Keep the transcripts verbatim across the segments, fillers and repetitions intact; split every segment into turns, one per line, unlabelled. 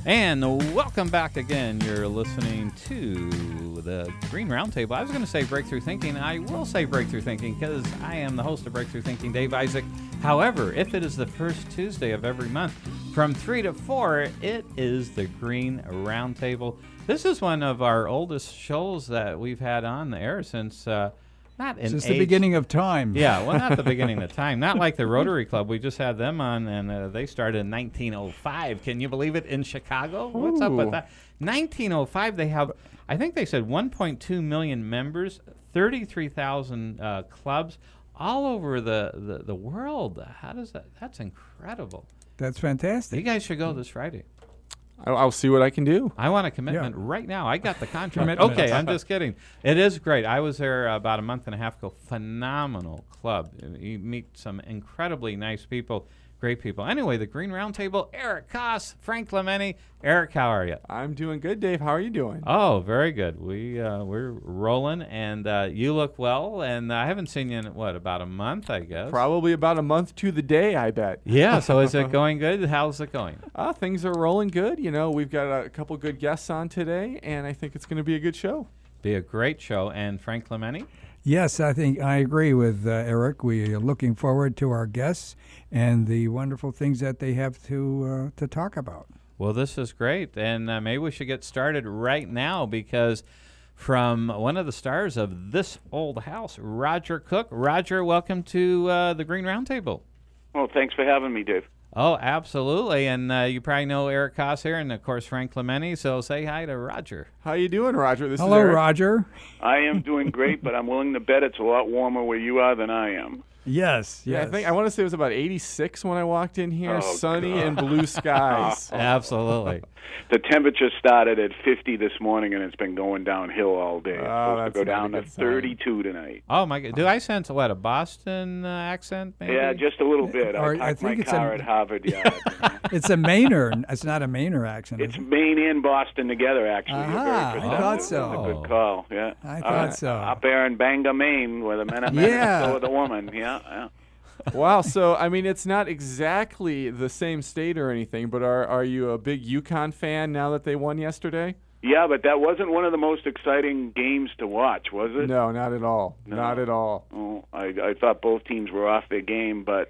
And welcome back again. You're listening to the Green Roundtable. I was going to say Breakthrough Thinking. I will say Breakthrough Thinking because I am the host of Breakthrough Thinking, Dave Isaac. However, if it is the first Tuesday of every month from three to four, it is the Green Roundtable. This is one of our oldest shows that we've had on the air since... Uh, Not in
Since
age.
the beginning of time.
Yeah, well, not the beginning of time. Not like the Rotary Club. We just had them on, and uh, they started in nineteen oh five. Can you believe it, in Chicago? What's up with that? nineteen oh five, they have, I think they said one point two million members, thirty-three thousand uh, clubs all over the, the, the world. How does that, that's incredible.
That's fantastic.
You guys should go this Friday.
I'll see what I can do.
I want a commitment
Yeah.
right now. I got the contract.
Commitment.
Okay, I'm just kidding. It is great. I was there about a month and a half ago. Phenomenal club. You meet some incredibly nice people, great people. Anyway, the Green Roundtable, Eric Koss, Frank Clementi. Eric, how are you?
I'm doing good, Dave. How are you doing?
Oh, very good. We, uh, we're rolling, and uh, you look well, and I haven't seen you in, what, about a month, I guess?
Probably about a month to the day, I bet.
Yeah, so is it going good? How's it going?
Uh, things are rolling good. You know, we've got a couple good guests on today, and I think it's going to be a good show.
Be a great show. And Frank Clementi?
Yes, I think I agree with uh, Eric. We are looking forward to our guests and the wonderful things that they have to uh, to talk about.
Well, this is great, and uh, maybe we should get started right now because from one of the stars of This Old House, Roger Cook. Roger, welcome to uh, the Green Roundtable.
Well, thanks for having me, Dave.
Oh, absolutely, and uh, you probably know Eric Koss here and, of course, Frank Clementi, so say hi to Roger.
How you doing, Roger? This
Hello,
is Eric.
Roger.
I am doing great, but I'm willing to bet it's a lot warmer where you are than I am.
Yes,
Yeah,
yes.
I think I want to say it was about eighty-six when I walked in here,
Oh,
sunny
God.
and blue skies.
Absolutely.
The temperature started at fifty this morning, and it's been going downhill all day. It's
Oh,
supposed
that's
to go
not a
down to
good sign.
thirty-two tonight.
Oh, my God. Do I sense, what, a Boston uh, accent, maybe?
Yeah, just a little bit.
Or
I
I
parked
think
my
it's
car
a-
at Harvard Yard. you know.
It's a Mainer. It's not a Mainer accent.
It's
is it?
Maine and Boston together, actually. You're
Aha,
very
I
perceptive.
thought so.
That's a good call, yeah.
I
Uh,
thought so.
Up there in Bangor, Maine, where the men are men
Yeah.
and so are the woman. Yeah, yeah.
Wow, so, I mean, it's not exactly the same state or anything, but are, are you a big UConn fan now that they won yesterday?
Yeah, but that wasn't one of the most exciting games to watch, was it?
No, not at all.
No.
Not at all.
Oh, I, I thought both teams were off their game, but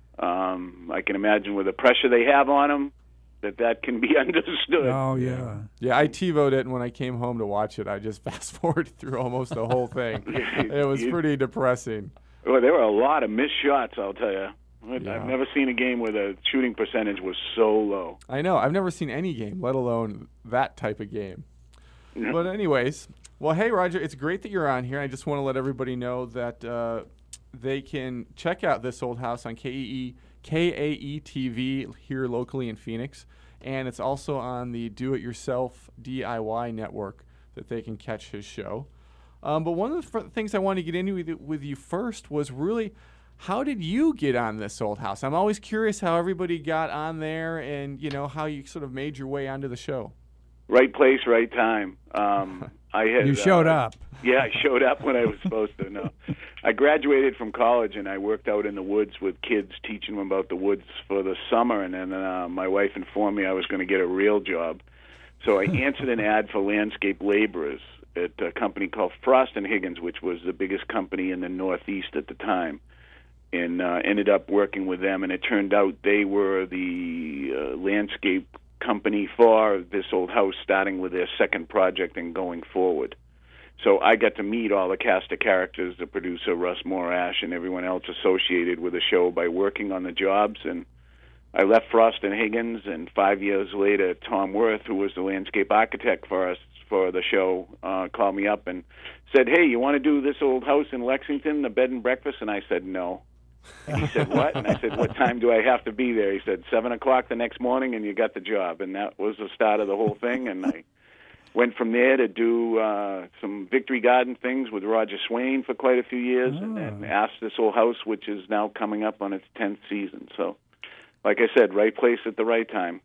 um, I can imagine with the pressure they have on them, that that can be understood.
Oh, yeah.
Yeah, I TiVoed it, and when I came home to watch it, I just fast-forwarded through almost the whole thing. It was
You-
pretty depressing.
Well, there were a lot of missed shots, I'll tell you.
Yeah.
I've never seen a game where the shooting percentage was so low.
I know. I've never seen any game, let alone that type of game. But anyways, well, hey, Roger, it's great that you're on here. I just want to let everybody know that uh, they can check out This Old House on K E E, K A E T V here locally in Phoenix. And it's also on the Do-It-Yourself D I Y network that they can catch his show. Um, but one of the f- things I wanted to get into with, with you first was really, how did you get on This Old House? I'm always curious how everybody got on there and, you know, how you sort of made your way onto the show.
Right place, right time. Um, I had,
You showed
uh,
up.
Yeah, I showed up when I was supposed to. No, I graduated from college and I worked out in the woods with kids, teaching them about the woods for the summer. And then uh, my wife informed me I was going to get a real job, so I answered an ad for landscape laborers at a company called Frost and Higgins, which was the biggest company in the Northeast at the time, and uh, ended up working with them. And it turned out they were the uh, landscape company for This Old House, starting with their second project and going forward. So I got to meet all the cast of characters, the producer, Russ Morash, and everyone else associated with the show by working on the jobs. And I left Frost and Higgins, and five years later, Tom Worth, who was the landscape architect for us for the show, uh, called me up and said, "Hey, you want to do This Old House in Lexington, the bed and breakfast?" And I said, "No." And he said, "What?" And I said, "What time do I have to be there?" He said, seven o'clock the next morning, and you got the job. And that was the start of the whole thing. And I went from there to do uh, some Victory Garden things with Roger Swain for quite a few years,
Oh.
and then asked This Old House, which is now coming up on its tenth season. So, like I said, right place at the right time.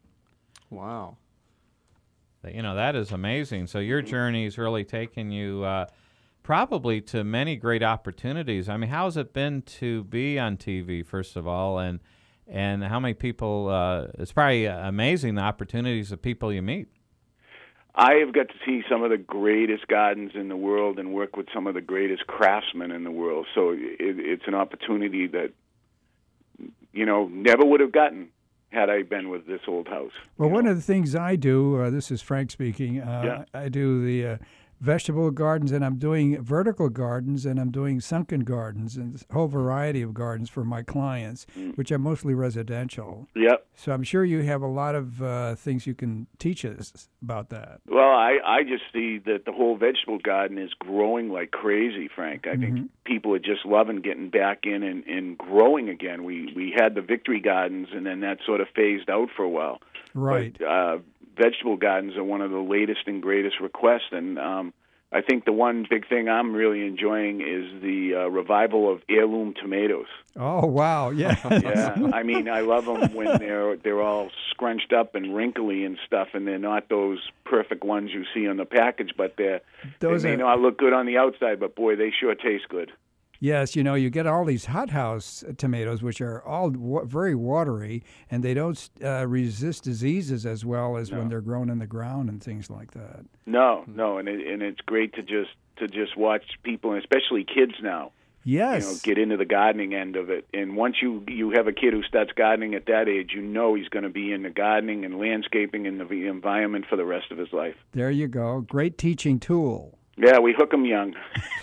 Wow.
You know, that is amazing. So your journey's really taken you uh, probably to many great opportunities. I mean, how's it been to be on T V, first of all, and and how many people, uh, it's probably amazing the opportunities of people you meet.
I have got to see some of the greatest gardens in the world and work with some of the greatest craftsmen in the world. So it, it's an opportunity that, you know, never would have gotten had I been with this old house.
Well, one
know?
of the things I do, uh, this is Frank speaking, uh,
Yeah.
I do the uh, vegetable gardens, and I'm doing vertical gardens, and I'm doing sunken gardens, and a whole variety of gardens for my clients,
Mm.
which are mostly residential.
Yep.
So I'm sure you have a lot of uh, things you can teach us about that.
Well, I, I just see that the whole vegetable garden is growing like crazy, Frank. I
Mm-hmm.
think people are just loving getting back in and, and growing again. We we had the Victory Gardens, and then that sort of phased out for a while.
Right.
But, uh, vegetable gardens are one of the latest and greatest requests, and um, I think the one big thing I'm really enjoying is the uh, revival of heirloom tomatoes.
Oh, wow. Yeah.
Yeah, I mean, I love them when they're they're all scrunched up and wrinkly and stuff, and they're not those perfect ones you see on the package, but they're
Those
they may
are-
not look good on the outside, but boy, they sure taste good.
Yes, you know, you get all these hothouse tomatoes, which are all wa- very watery, and they don't uh, resist diseases as well as when they're grown in the ground and things like that.
No, no, and it, and it's great to just to just watch people, and especially kids now,
Yes.
you know, get into the gardening end of it. And once you you have a kid who starts gardening at that age, you know he's going to be into gardening and landscaping and the environment for the rest of his life.
There you go. Great teaching tool.
Yeah, we hook them young.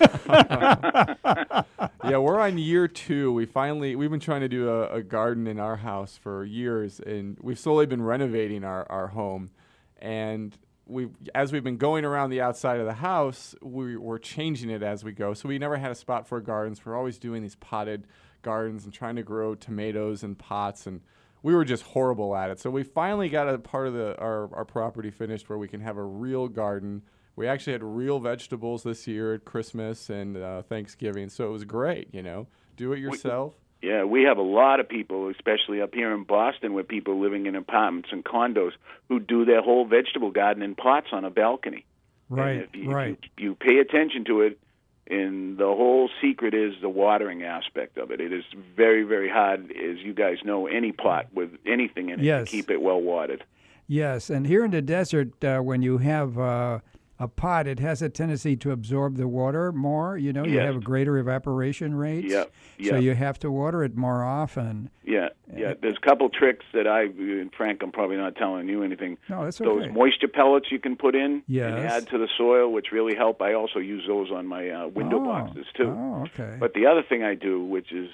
Yeah, we're on year two. We finally we've been trying to do a, a garden in our house for years, and we've slowly been renovating our, our home. And we as we've been going around the outside of the house, we, we're changing it as we go. So we never had a spot for gardens. We're always doing these potted gardens and trying to grow tomatoes in pots, and we were just horrible at it. So we finally got a part of the our, our property finished where we can have a real garden. We actually had real vegetables this year at Christmas and uh, Thanksgiving, so it was great, you know. Do it yourself.
Yeah, we have a lot of people, especially up here in Boston, where people living in apartments and condos who do their whole vegetable garden in pots on a balcony. And
Right,
if you,
right.
If you, you pay attention to it, and the whole secret is the watering aspect of it. It is very, very hard, as you guys know, any pot with anything in it
Yes.
to keep it well watered.
Yes, and here in the desert, uh, when you have uh, a pot, it has a tendency to absorb the water more. You know, you
Yes.
have a greater evaporation rate.
Yep,
So
yep.
you have to water it more often.
Yeah, yeah. There's a couple tricks that I, and Frank, I'm probably not telling you anything.
No, that's
Those
okay.
moisture pellets you can put in and
Yes.
add to the soil, which really help. I also use those on my uh, window
Oh,
boxes too.
Oh, okay.
But the other thing I do, which is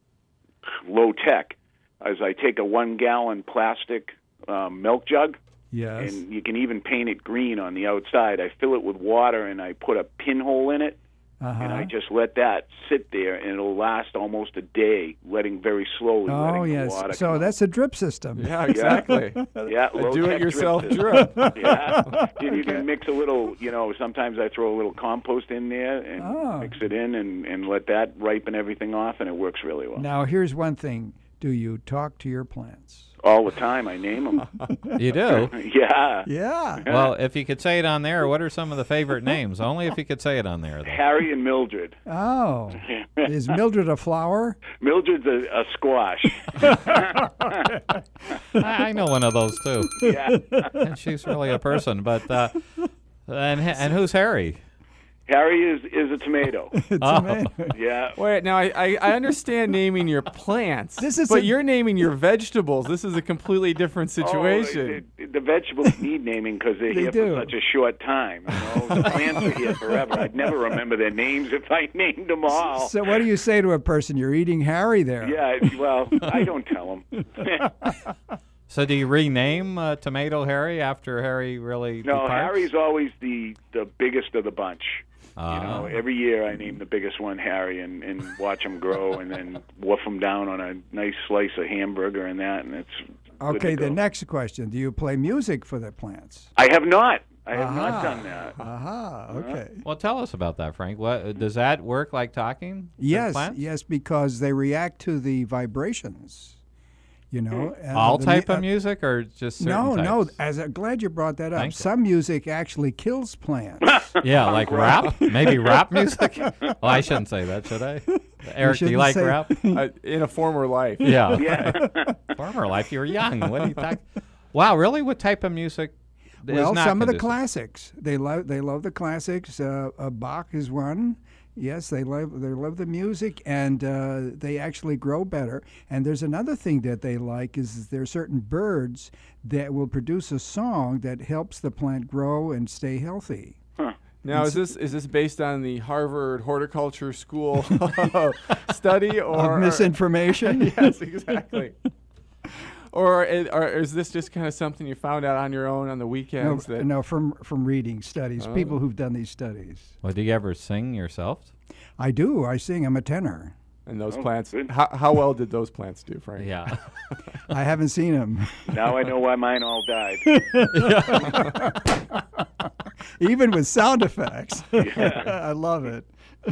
low tech, is I take a one gallon plastic um, milk jug,
yes.
and you can even paint it green on the outside. I fill it with water and I put a pinhole in it,
Uh-huh.
and I just let that sit there, and it'll last almost a day, letting very slowly
Oh,
letting
yes.
the water
So
come
that's a drip system.
Yeah, exactly.
out. Yeah,
A
low-tech
do-it-yourself
drip.
drip.
Yeah, and you can mix a little. You know, sometimes I throw a little compost in there and
Oh.
mix it in, and and let that ripen everything off, and it works really well.
Now, here's one thing. Do you talk to your plants?
All the time, I name them.
You do?
Yeah,
Yeah.
Well, if you could say it on there, what are some of the favorite names? Only if you could say it on there, though.
Harry and Mildred.
Oh. Is Mildred a flower?
Mildred's a, a squash.
I, I know one of those, too.
Yeah,
And she's really a person. But uh, and and who's Harry?
Harry is is a tomato.
It's
Oh.
amazing.
Yeah.
Wait, now I, I, I understand naming your plants,
This is
but
a-
you're naming your vegetables. This is a completely different situation.
Oh, the, the vegetables need naming because they're
They
here
do.
for such a short time. You know, the plants are here forever. I'd never remember their names if I named them all.
So what do you say to a person? You're eating Harry there.
Yeah, it's- well, I don't tell them.
So do you rename uh, Tomato Harry after Harry really
No,
departs?
Harry's always the the biggest of the bunch.
Ah.
You know, every year I name the biggest one Harry and, and watch him grow, and then wolf him down on a nice slice of hamburger and that, and it's good
Okay,
to
the
go.
next question. Do you play music for the plants?
I have not. I have
Aha.
not done that.
Aha, okay.
Well, tell us about that, Frank. What does that work like talking? to
Yes,
plants?
yes, because they react to the vibrations. You know, uh,
All
the
type
mu-
of music, or just certain
No, no.
types?
As I'm glad you brought that up.
Thank you.
Some music actually kills plants.
Yeah, like rap, maybe rap music. Well, I shouldn't say that, should I? Eric, do you
shouldn't
like
say-
rap?
uh, in a former life.
Yeah.
Yeah.
Former life, you were young. What do you think? Wow, really? What type of music is
Well,
not
some of the
conducive?
classics. They love they love the classics. Uh, uh, Bach is one. Yes, they love they love the music, and uh, they actually grow better. And there's another thing that they like is there are certain birds that will produce a song that helps the plant grow and stay healthy.
Now, is this is this based on the Harvard Horticulture School study or
Of misinformation.
Yes, exactly. Or is, or is this just kind of something you found out on your own on the
No,
weekends? that
no, from from reading studies,
Oh.
people who've done these studies.
Well, do you ever sing yourself?
I do. I sing. I'm a tenor.
And those
Oh,
plants,
good.
how, how well did those plants do, Frank?
Yeah.
I haven't seen them.
Now I know why mine all died.
Even with sound effects.
Yeah.
I love it.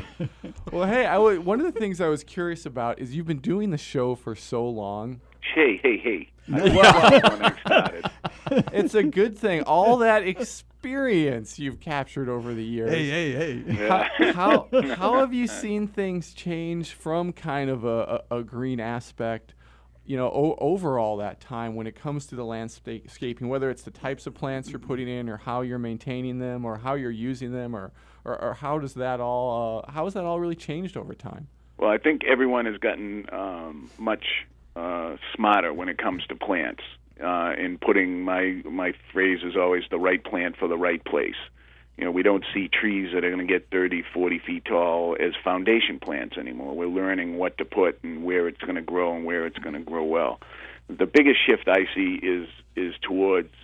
Well, hey, I w- one of the things I was curious about is you've been doing the show for so long.
Hey, hey, hey. I loved when I started.
It's a good thing. All that experience you've captured over the years.
Hey, hey, hey.
Yeah.
How, how, how have you seen things change from kind of a, a, a green aspect, you know, o- over all that time when it comes to the landscaping, whether it's the types of plants you're putting in or how you're maintaining them or how you're using them or, or, or how does that all, uh, how has that all really changed over time?
Well, I think everyone has gotten um, much uh, smarter when it comes to plants. Uh, in putting my my phrase is always the right plant for the right place. You know, we don't see trees that are going to get thirty, forty feet tall as foundation plants anymore. We're learning what to put and where it's going to grow and where it's going to grow well. The biggest shift I see is is towards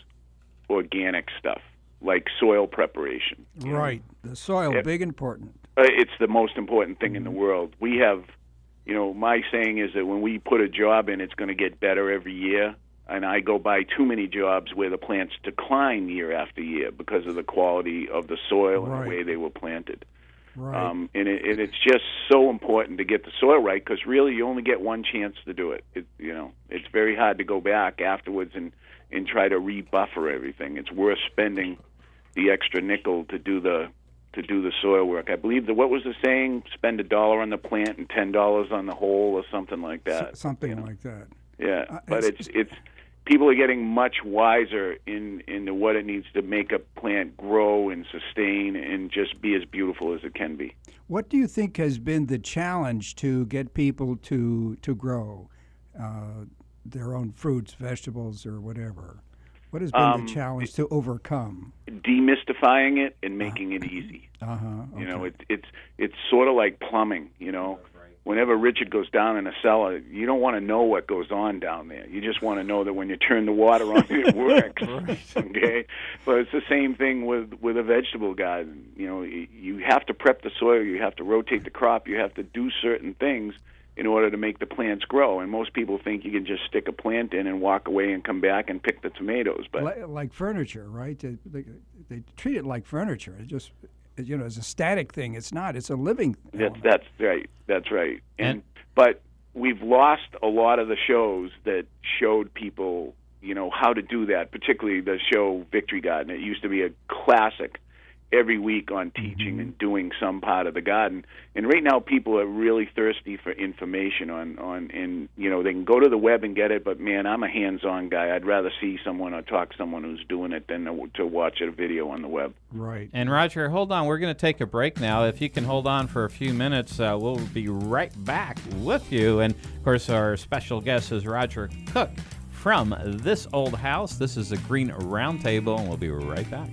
organic stuff, like soil preparation. you know.
Right. The soil,
Yeah.
big important.
Uh, it's the most important thing in the world. We have, you know, my saying is that when we put a job in, it's going to get better every year. And I go by too many jobs where the plants decline year after year because of the quality of the soil and
Right.
the way they were planted.
Right.
Um, and, it, and it's just so important to get the soil right because really you only get one chance to do it. it. You know, it's very hard to go back afterwards and, and try to rebuffer everything. It's worth spending the extra nickel to do the to do the soil work. I believe that what was the saying? Spend a dollar on the plant and ten dollars on the hole, or something like that.
S- something
you know?
like that.
Yeah,
Uh,
but
it's-
it's it's people are getting much wiser in into what it needs to make a plant grow and sustain and just be as beautiful as it can be.
What do you think has been the challenge to get people to to grow uh, their own fruits, vegetables, or whatever? What has been
Um,
the challenge to overcome?
Demystifying it and making it easy.
Uh huh.
You know, it's it's it's sort of like plumbing. You know, whenever Richard goes down in a cellar, you don't want to know what goes on down there. You just want to know that when you turn the water on, it works. Okay, but it's the same thing with with a vegetable garden. You know, y- you have to prep the soil, you have to rotate the crop, you have to do certain things in order to make the plants grow. And most people think you can just stick a plant in and walk away and come back and pick the tomatoes. But
Like, like furniture, right? They, they, they treat it like furniture. It just, you know, it's a static thing. It's not. It's a living.
That's
element.
that's right. That's right. And,
And-
but we've lost a lot of the shows that showed people, you know, how to do that. Particularly the show Victory Garden. It used to be a classic every week on teaching
Mm-hmm.
and doing some part of the garden. And right now, people are really thirsty for information on on. And you know, they can go to the web and get it. But man, I'm a hands-on guy. I'd rather see someone or talk to someone who's doing it than to, to watch a video on the web.
Right.
And Roger, hold on. We're going to take a break now. If you can hold on for a few minutes, uh, we'll be right back with you. And of course, our special guest is Roger Cook from This Old House. This is the Green Roundtable, and we'll be right back.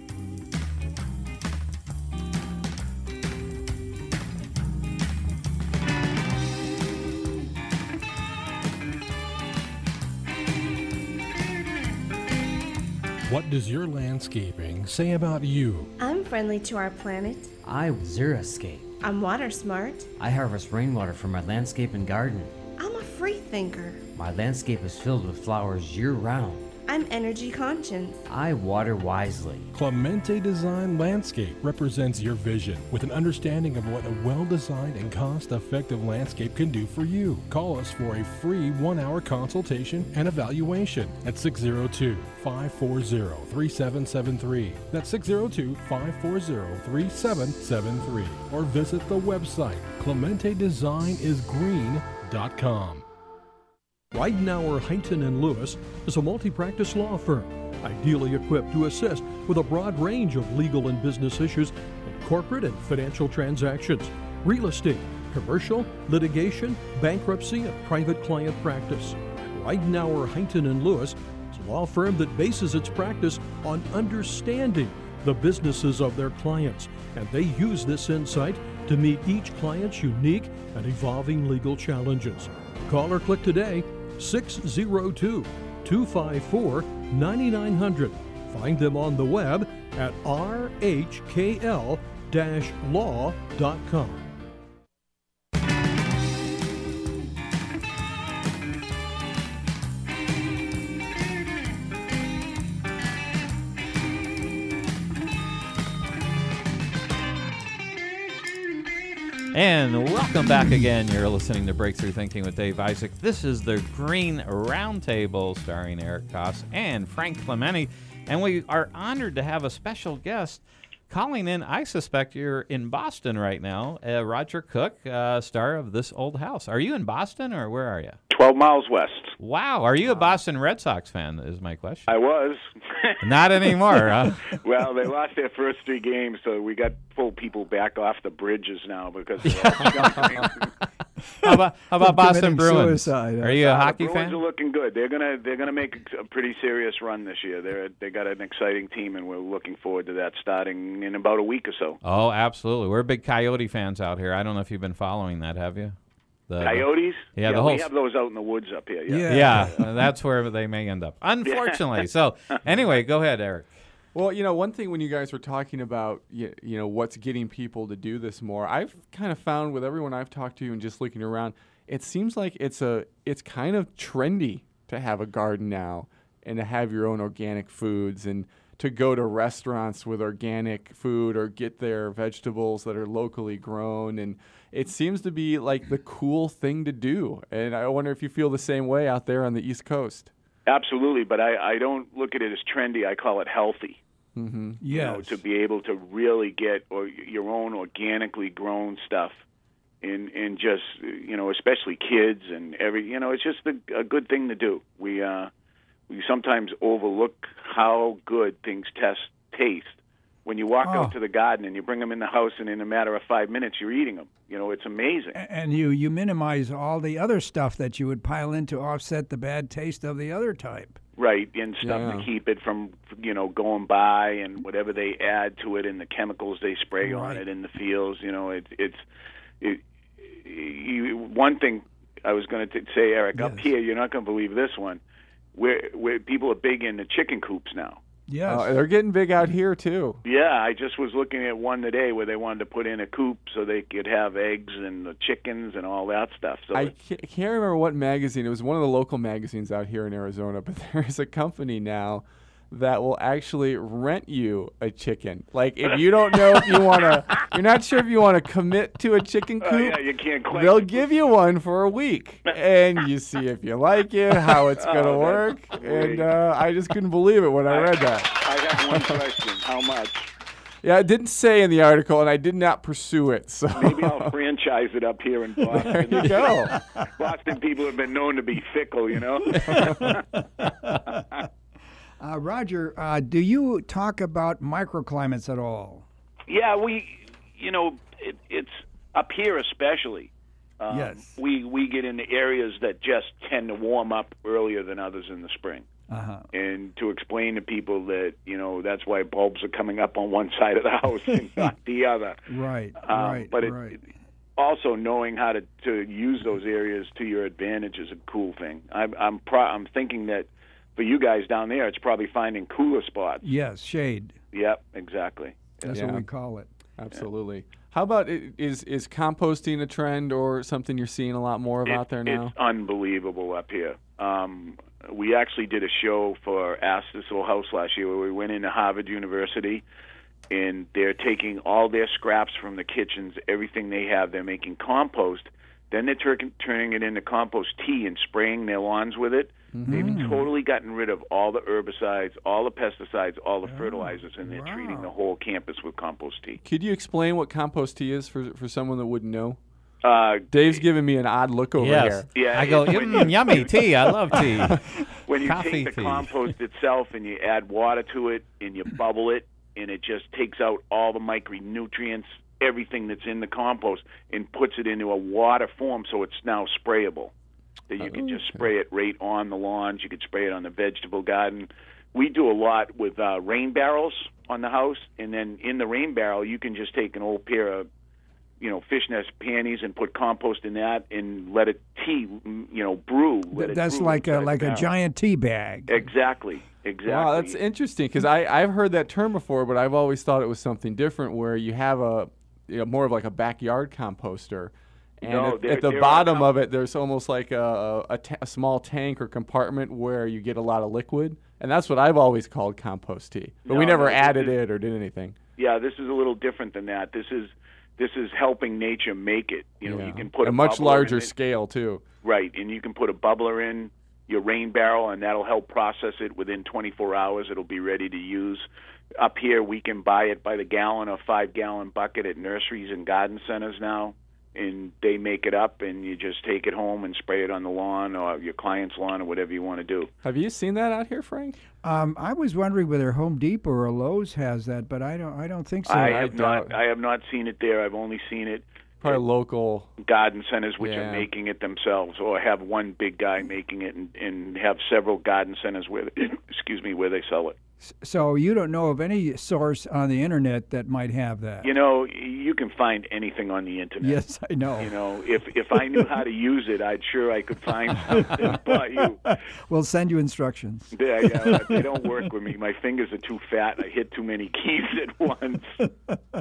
What does your landscaping say about you?
I'm friendly to our planet.
I Xeriscape.
I'm water smart.
I harvest rainwater for my landscape and garden.
I'm a free thinker.
My landscape is filled with flowers year-round.
I'm energy conscious.
I water wisely.
Clemente Design Landscape represents your vision with an understanding of what a well-designed and cost-effective landscape can do for you. Call us for a free one-hour consultation and evaluation at six oh two, five four zero, three seven seven three. That's six oh two, five four zero, three seven seven three. Or visit the website clemente design is green dot com.
Ridenour, Heighton and Lewis is a multi-practice law firm, ideally equipped to assist with a broad range of legal and business issues in corporate and financial transactions, real estate, commercial, litigation, bankruptcy, and private client practice. Ridenour, Heighton and Lewis is a law firm that bases its practice on understanding the businesses of their clients, and they use this insight to meet each client's unique and evolving legal challenges. Call or click today, six oh two, two five four, nine nine hundred. Find them on the web at r h k l dash law dot com.
And welcome back again. You're listening to Breakthrough Thinking with Dave Isaac. This is the Green Roundtable starring Eric Koss and Frank Clemente. And we are honored to have a special guest calling in. I suspect you're in Boston right now. Uh, Roger Cook, uh, star of This Old House. Are you in Boston or where are you?
twelve miles west.
Wow. Are you a Boston Red Sox fan is my question.
I was.
Not anymore, huh?
Well, they lost their first three games, so we got pull people back off the bridges now because of that.
How about, how about Boston Bruins?
Suicide.
Are you a
Uh,
hockey
the Bruins
fan?
are looking good. They're gonna they're gonna make a pretty serious run this year. They're they got an exciting team, and we're looking forward to that starting in about a week or so.
Oh, absolutely. We're big Coyote fans out here. I don't know if you've been following that, have you? The,
Coyotes?
Yeah, the
yeah
whole
we have those out in the woods up here. Yeah.
Yeah.
Yeah, uh, that's where they may end up. Unfortunately. So, anyway, go ahead, Eric.
Well, you know, one thing when you guys were talking about, you, you know, what's getting people to do this more, I've kind of found with everyone I've talked to and just looking around, it seems like it's a it's kind of trendy to have a garden now and to have your own organic foods and to go to restaurants with organic food or get their vegetables that are locally grown. And it seems to be like the cool thing to do. And I wonder if you feel the same way out there on the East Coast.
Absolutely, but I, I don't look at it as trendy. I call it healthy.
Mm-hmm.
Yes.
You know, to be able to really get or your own organically grown stuff in in just, you know, especially kids and every, you know, it's just a, a good thing to do. We uh, we sometimes overlook how good things test taste. When you walk
Oh.
out to the garden and you bring them in the house, and in a matter of five minutes you're eating them. You know, it's amazing.
And you, you minimize all the other stuff that you would pile in to offset the bad taste of the other type.
Right, and stuff
Yeah.
to keep it from, you know, going by, and whatever they add to it, and the chemicals they spray on
Right.
it in the fields. You know, it, it's it, you, one thing I was going to say, Eric. Up
Yes.
here, you're not going to believe this one. Where where people are big into chicken coops now.
Yes.
Uh, they're getting big out here, too.
Yeah, I just was looking at one today where they wanted to put in a coop so they could have eggs and the chickens and all that stuff. So
I
it-
ca- can't remember what magazine. It was one of the local magazines out here in Arizona, but there is a company now that will actually rent you a chicken. Like, if you don't know if you want to, you're not sure if you want to commit to a chicken
Oh,
coop,
yeah, you can't quite.
they'll give you one for a week. And you see if you like it, how it's going to
Oh,
work.
that's great.
And uh, I just couldn't believe it when I read that.
I have one question. How much?
Yeah, it didn't say in the article, and I did not pursue it. So
Maybe I'll franchise it up here in Boston.
there you go.
Boston people have been known to be fickle, you know.
Uh, Roger, uh, do you talk about microclimates at all?
Yeah, we, you know, it, it's up here especially. Um,
Yes.
We we get into areas that just tend to warm up earlier than others in the spring.
Uh-huh.
And to explain to people that, you know, that's why bulbs are coming up on one side of the house and not the other.
Right,
Um,
right,
but it,
right.
also knowing how to, to use those areas to your advantage is a cool thing. I'm I'm, pro- I'm thinking that for you guys down there, it's probably finding cooler spots.
Yes, shade.
Yep, exactly.
That's
Yeah.
what we call it.
Absolutely. How about i- is is composting a trend or something you're seeing a lot more of
It-
out there now?
It's unbelievable up here. Um, we actually did a show for Ask This Old House last year where we went into Harvard University, and they're taking all their scraps from the kitchens, everything they have, they're making compost. Then they're tur- turning it into compost tea and spraying their lawns with it.
Mm-hmm.
They've totally gotten rid of all the herbicides, all the pesticides, all the
Oh,
fertilizers, and they're
wow.
treating the whole campus with compost tea.
Could you explain what compost tea is for for someone that wouldn't know?
Uh,
Dave's giving me an odd look over
Yes.
here.
Yeah,
I go,
it's when
mm, yummy tea. I love tea.
when you
Coffee
take the
tea.
compost itself and you add water to it and you bubble it, and it just takes out all the micronutrients, everything that's in the compost, and puts it into a water form so it's now sprayable. That you can just spray it right on the lawns. You could spray it on the vegetable garden. We do a lot with uh, rain barrels on the house, and then in the rain barrel you can just take an old pair of, you know, fishnet panties and put compost in that and let it tea, you know, brew. Let it
That's
brew
like a
inside the
like a
barrel.
giant tea bag.
Exactly. Exactly.
Wow, that's interesting because I I've heard that term before, but I've always thought it was something different where you have a you know, more of like a backyard composter. And
No,
at,
there-
at the
there are
bottom
com-
of it, there's almost like a, a, ta- a small tank or compartment where you get a lot of liquid, and that's what I've always called compost tea. But we
No,
never
no, this
added
is-
it or did anything.
Yeah, this is a little different than that. This is this is helping nature make it. You know,
Yeah.
you can put
a
a
much
bubbler
larger
in it.
scale too.
Right, and you can put a bubbler in your rain barrel, and that'll help process it within twenty-four hours. It'll be ready to use. Up here, we can buy it by the gallon or five-gallon bucket at nurseries and garden centers now, and they make it up, and you just take it home and spray it on the lawn or your client's lawn or whatever you want to do.
Have you seen that out here, Frank?
Um, I was wondering whether Home Depot or Lowe's has that, but I don't. I don't think so.
I
I
have not.
doubt-
I have not seen it there. I've only seen it
Probably local.
garden centers which
Yeah.
are making it themselves, or have one big guy making it, and, and have several garden centers where, excuse me, where they sell it.
So you don't know of any source on the internet that might have that.
You know, you can find anything on the internet.
Yes, I know.
You know, if if I knew how to use it, I'd sure I could find something. But you,
We'll send you instructions.
they, uh, they don't work with me. My fingers are too fat. I hit too many keys at once.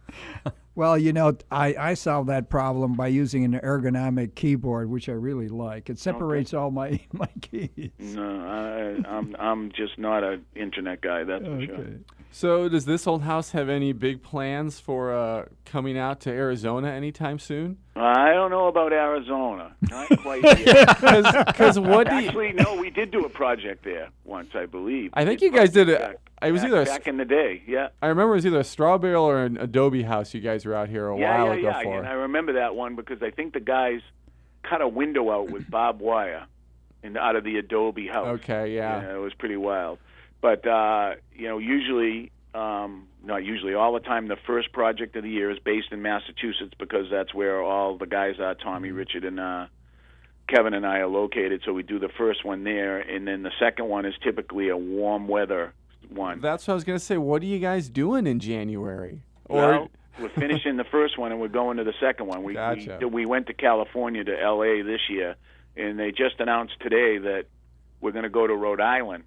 Well, you know, I, I solved that problem by using an ergonomic keyboard, which I really like. It separates all my, my keys.
No, I, I'm I'm just not an internet guy. That's for sure.
Okay.
So does this old house have any big plans for uh, coming out to Arizona anytime soon?
I don't know about Arizona. Not quite yet.
Because what do you...
Actually, no, we did do a project there once, I believe.
I think
Did
you guys did it.
back-
It was
back,
either a
back in the day. Yeah.
I remember it was either a straw bale or an adobe house you guys were out here a
yeah,
while
yeah,
ago
yeah.
for.
And I remember that one because I think the guys cut a window out with barbed wire and out of the adobe house.
Okay, yeah.
Yeah, it was pretty wild. But uh, you know, usually, um, not usually, all the time, the first project of the year is based in Massachusetts because that's where all the guys are. Tommy, Richard, and uh, Kevin and I are located. So we do the first one there, and then the second one is typically a warm weather one.
That's what I was going to say. What are you guys doing in January? Or
Well, we're finishing the first one and we're going to the second one. We
Gotcha.
we, we went to California to L A this year, and they just announced today that we're going to go to Rhode Island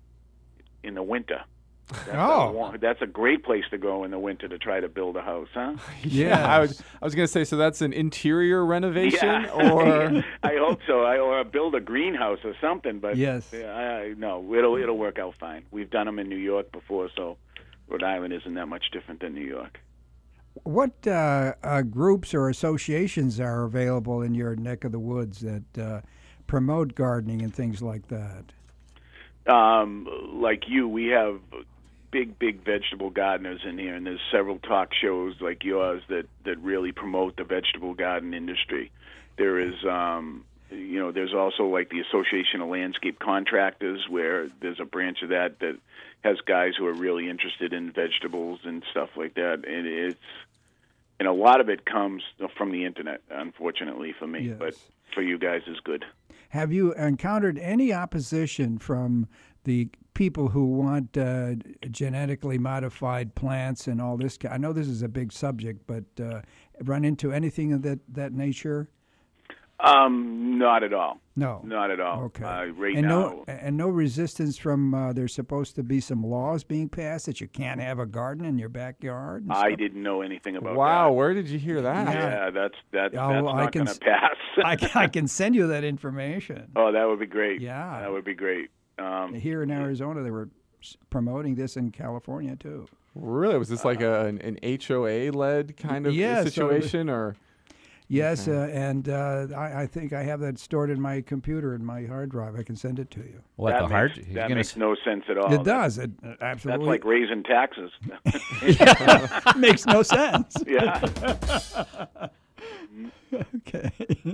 in the winter. That's
Oh.
a, wa- that's a great place to go in the winter to try to build a house, huh?
yeah, I was I was going to say, so that's an interior renovation
Yeah.
or
I hope so. I, or build a greenhouse or something. But
Yes.
yeah, I, no, it'll it'll work out fine. We've done them in New York before, so Rhode Island isn't that much different than New York.
What uh, uh, groups or associations are available in your neck of the woods that uh, promote gardening and things like that?
Um, like you, we have big, big vegetable gardeners in here, and there's several talk shows like yours that, that really promote the vegetable garden industry. There is, um, you know, there's also like the Association of Landscape Contractors, where there's a branch of that that has guys who are really interested in vegetables and stuff like that, and it's and a lot of it comes from the internet, unfortunately for me,
Yes.
but for you guys is good.
Have you encountered any opposition from the people who want uh, genetically modified plants and all this? I know this is a big subject, but uh, run into anything of that, that nature?
Um, not at all.
No.
Not at all.
Okay.
Uh, right
and
now,
no, and no resistance from. Uh, there's supposed to be some laws being passed that you can't have a garden in your backyard. and
I
stuff.
didn't know anything about
wow,
that.
where did you hear that?
Yeah.
Yeah, that's that,
Oh,
that's
well, I
not
can
going to
s-
pass.
I, can- I can send you that information.
Oh, that would be great.
Yeah.
That would be great. Um,
Here in Arizona, they were s- promoting this in California too.
Really? Was this like a, an, an H O A-led kind of
Yeah, so-
situation, or?
Yes,
Okay.
uh, and uh, I, I think I have that stored in my computer in my hard drive. I can send it to you.
What,
that
the hard?
makes,
he's
that
gonna
makes
s-
no sense at all.
it does. It uh,
That's
absolutely
like raising taxes.
makes no sense.
Yeah.
Okay.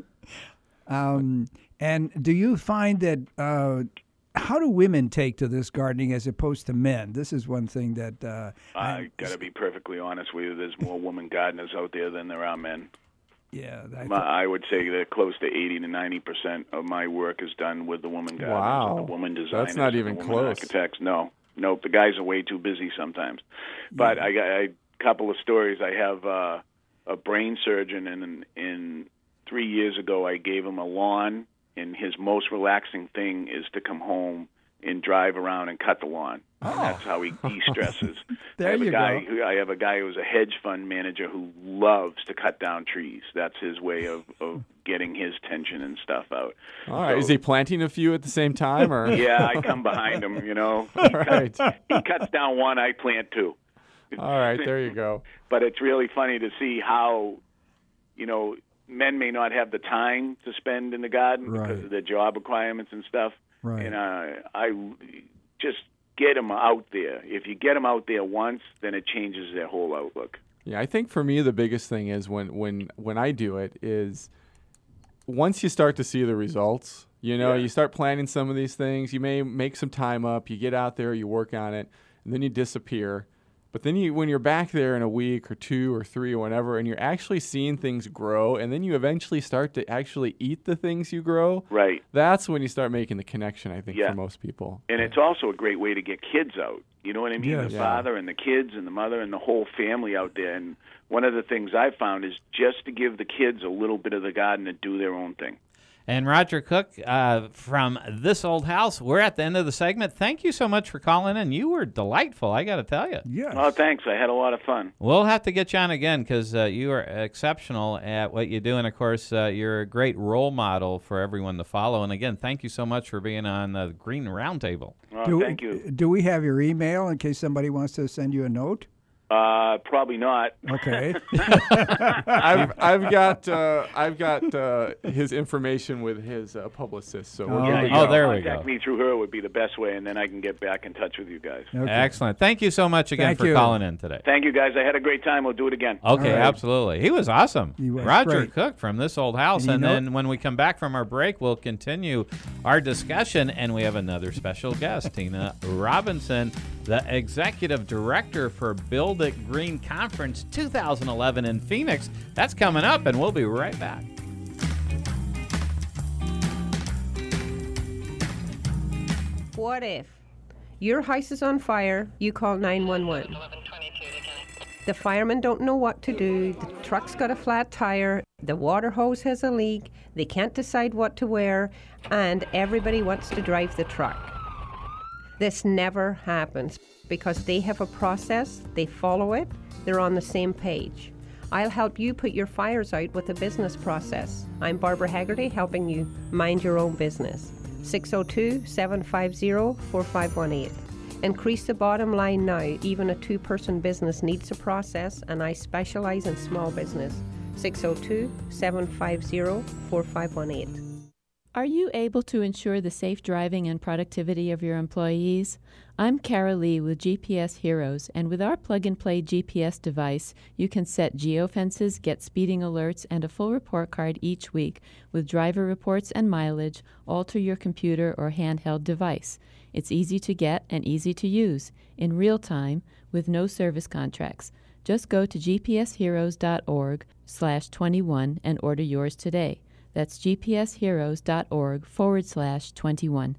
Um, and do you find that uh, how do women take to this gardening as opposed to men? This is one thing that uh,
I got to be perfectly honest with you. There's more women gardeners out there than there are men.
yeah. I
My,
th-
I would say that close to eighty to ninety percent of my work is done with the woman gardeners
Wow.
and the woman
That's
designers.
not
and
even
the woman
close.
Architects. No, nope. The guys are way too busy sometimes. But I got a couple of stories. I have uh, a brain surgeon, and in, in three years ago, I gave him a lawn, and his most relaxing thing is to come home and drive around and cut the lawn. And that's how he de-stresses.
There
I have
you
a guy
go.
Who, I have a guy who's a hedge fund manager who loves to cut down trees. That's his way of, of getting his tension and stuff out.
All right.
So-
Is he planting a few at the same time, or?
Yeah, I come behind him, you know.
All right.
He cuts down one, I plant two.
All right. There you go.
But it's really funny to see how, you know, men may not have the time to spend in the garden
Right.
because of their job requirements and stuff.
Right.
And uh, I just get them out there. If you get them out there once, then it changes their whole outlook.
Yeah, I think for me the biggest thing is when when when I do it is once you start to see the results, you know,
Yeah.
you start planning some of these things, you may make some time up, you get out there, you work on it, and then you disappear. But then you, when you're back there in a week or two or three or whatever, and you're actually seeing things grow, and then you eventually start to actually eat the things you grow,
Right.
that's when you start making the connection, I think,
Yeah.
for most people.
And it's also a great way to get kids out. You know what I mean?
Yes.
The
Yeah.
father and the kids and the mother and the whole family out there. And one of the things I've found is just to give the kids a little bit of the garden to do their own thing.
And Roger Cook uh, from This Old House, we're at the end of the segment. Thank you so much for calling in. You were delightful, I got to tell you.
yes.
Oh, thanks. I had a lot of fun.
We'll have to get you on again because uh, you are exceptional at what you do. And, of course, uh, you're a great role model for everyone to follow. And, again, thank you so much for being on the Green Roundtable.
Oh,
do,
thank you.
Do we have your email in case somebody wants to send you a note?
Uh, probably not.
Okay.
I've I've got uh, I've got uh, his information with his uh, publicist, so we're
Oh,
good
Yeah,
to
you
Oh,
go.
can
there we
contact
go.
me through her would be the best way, and then I can get back in touch with you guys.
Okay.
Excellent. Thank you so much again
Thank
for
you.
calling in today.
Thank you, guys. I had a great time. We'll do it again.
Okay,
All right.
absolutely. He was awesome.
He was
Roger
great.
Cook from This Old House.
And
And,
you know-
then when we come back from our break, we'll continue our discussion. And we have another special guest, Tina Robinson, the Executive Director for Build It Green Conference two thousand eleven in Phoenix. That's coming up, and we'll be right back.
What if your house is on fire, you call nine one one. The firemen don't know what to do, the truck's got a flat tire, the water hose has a leak, they can't decide what to wear, and everybody wants to drive the truck. This never happens because they have a process, they follow it, they're on the same page. I'll help you put your fires out with a business process. I'm Barbara Haggerty, helping you mind your own business. six oh two, seven five zero, four five one eight. Increase the bottom line now. Even a two-person business needs a process, and I specialize in small business. six oh two, seven five zero, four five one eight.
Are you able to ensure the safe driving and productivity of your employees? I'm Kara Lee with G P S Heroes, and with our plug-and-play G P S device, you can set geofences, get speeding alerts, and a full report card each week with driver reports and mileage, all to your computer or handheld device. It's easy to get and easy to use, in real time, with no service contracts. Just go to gpsheroes.org slash 21 and order yours today. That's gpsheroes.org forward slash 21.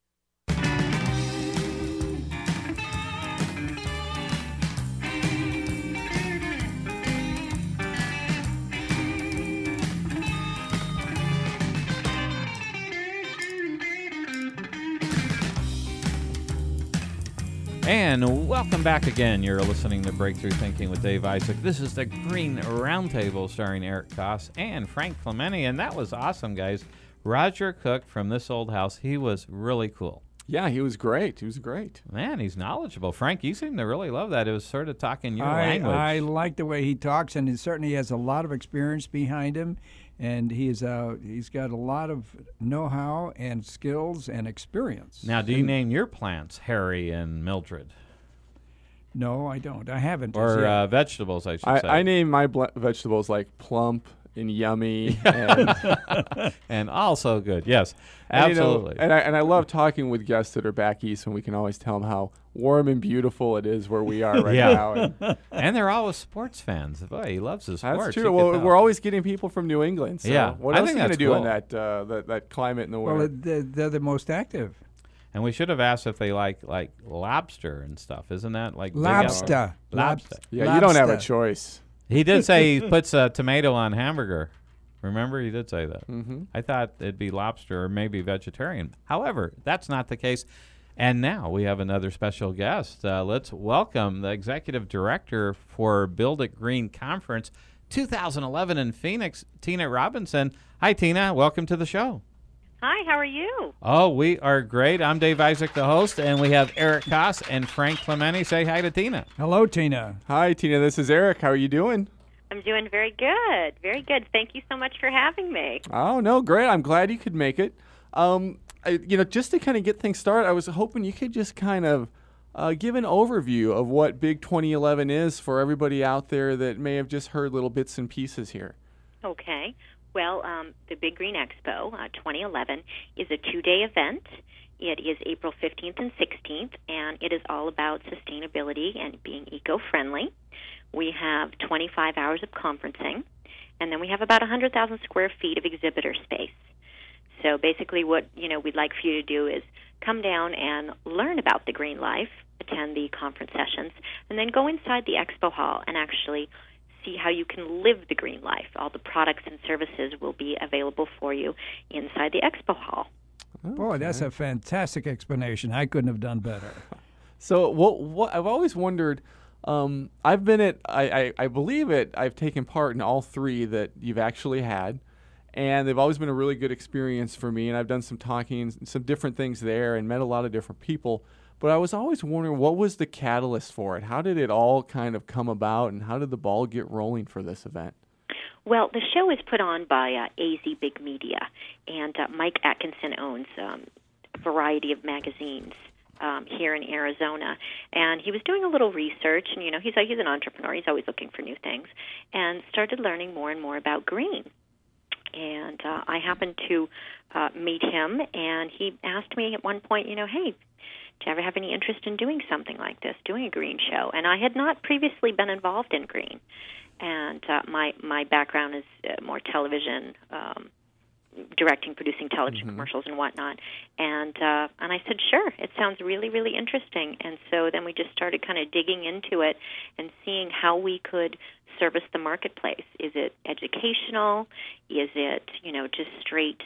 And welcome back again. You're listening to Breakthrough Thinking with Dave Isaac. This is the Green Roundtable starring Eric Koss and Frank Clementi. And that was awesome, guys. Roger Cook from This Old House, he was really cool.
Yeah, he was great. He was great.
Man, he's knowledgeable. Frank, you seem to really love that. It was sort of talking your
I,
language.
I like the way he talks, and he certainly has a lot of experience behind him, and he's uh, he's got a lot of know-how and skills and experience.
Now, do you name your plants Harry and Mildred?
No, I don't. I haven't.
Or uh, vegetables, I should
I,
say.
I name my ble- vegetables like plump and yummy and,
and also good. Yes,
and, you know,
absolutely.
and I and I love talking with guests that are back east, and we can always tell them how warm and beautiful it is where we are right
yeah.
now. And,
and they're always sports fans. Boy, he loves his sports.
That's true. Well, we're always getting people from New England. So
yeah.
what
I
else
think
are you going to do
cool.
in that, uh, that that climate in the winter?
Well, they're, they're the most active.
And we should have asked if they like like lobster and stuff. Isn't that like
lobster?
Big lobster.
Yeah,
lobster.
you don't have a choice.
He did say he puts a tomato on hamburger. Remember, he did say that.
Mm-hmm.
I thought it'd be lobster or maybe vegetarian. However, that's not the case. And now we have another special guest. Uh, let's welcome the executive director for Build It Green Conference two thousand eleven in Phoenix, Tina Robinson. Hi, Tina. Welcome to the show.
Hi, how are you?
Oh, we are great. I'm Dave Isaac, the host, and we have Eric Koss and Frank Clementi. Say hi to Tina.
Hello, Tina.
Hi, Tina. This is Eric. How are you doing?
I'm doing very good. Very good. Thank you so much for having me.
Oh, no, great. I'm glad you could make it. Um, I, you know, just to kind of get things started, I was hoping you could just kind of uh, give an overview of what Big twenty eleven is for everybody out there that may have just heard little bits and pieces here.
Okay. Well, um, the Big Green Expo uh, twenty eleven is a two-day event. It is April fifteenth and sixteenth, and it is all about sustainability and being eco-friendly. We have twenty-five hours of conferencing, and then we have about one hundred thousand square feet of exhibitor space. So basically what, you know, we'd like for you to do is come down and learn about the green life, attend the conference sessions, and then go inside the expo hall and actually see how you can live the green life. All the products and services will be available for you inside the expo hall.
Okay. Boy, that's a fantastic explanation. I couldn't have done better.
So what, what I've always wondered, um, I've been at, I, I, I believe it, I've taken part in all three that you've actually had, and they've always been a really good experience for me, and I've done some talking, some different things there, and met a lot of different people. But I was always wondering, what was the catalyst for it? How did it all kind of come about, and how did the ball get rolling for this event?
Well, the show is put on by uh, A Z Big Media, and uh, Mike Atkinson owns um, a variety of magazines um, here in Arizona. And he was doing a little research, and, you know, he's, he's an entrepreneur. He's always looking for new things, and started learning more and more about green. And uh, I happened to uh, meet him, and he asked me at one point, you know, hey, do you ever have any interest in doing something like this, doing a green show? And I had not previously been involved in green. And uh, my my background is uh, more television, um, directing, producing television mm-hmm. commercials and whatnot. And uh, and I said, sure, it sounds really, really interesting. And so then we just started kind of digging into it and seeing how we could service the marketplace. Is it educational? Is it, you know, just straight